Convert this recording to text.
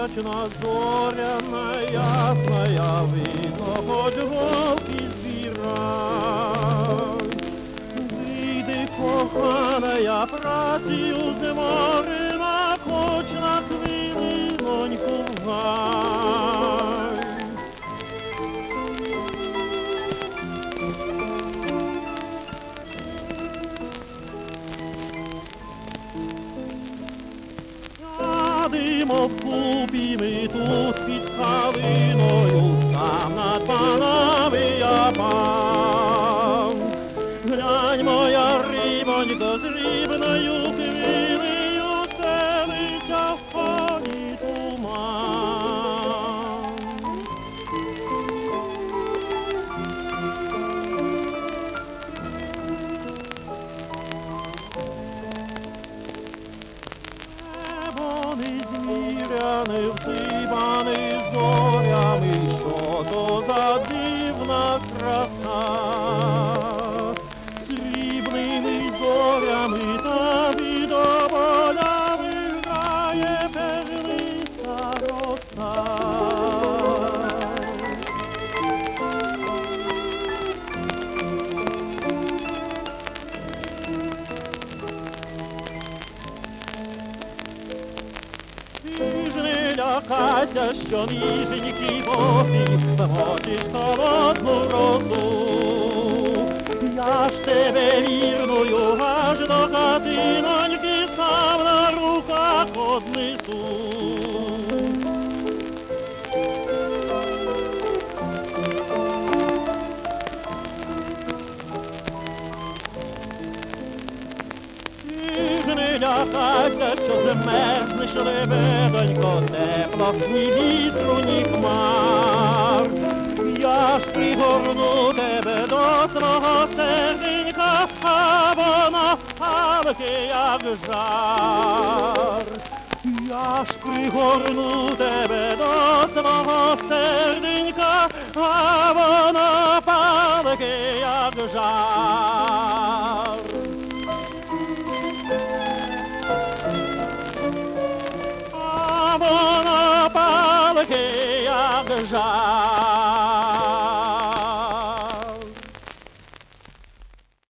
місячна зоряна, ясная, видно, хоч голки збирай. Вийди, коханая, працею зморена, хоч на хвилиноньку гай. Сядемо вкупі ми тут під калиною, там над панами я пан. Глянь, моя рибонько, з рибною хвилею стелиться в полі туман. Незміряний, всипаний зорями, що то за дивна краса. Срібними зорями тобі до поля виграє перлиста роса. Лякайся, що ніженькі боки, мочиш холодну росу. Я ж тебе вірною аж до хатиноньки сам на руках однесу. Не лякайся, що замерзнеш, лебедонько, тепло, ні вітру, ні хмар. Я ж пригорну тебе до свого серденька, а вона палке, як жар. Я ж пригорну тебе до свого серденька, а вона палке, як жар.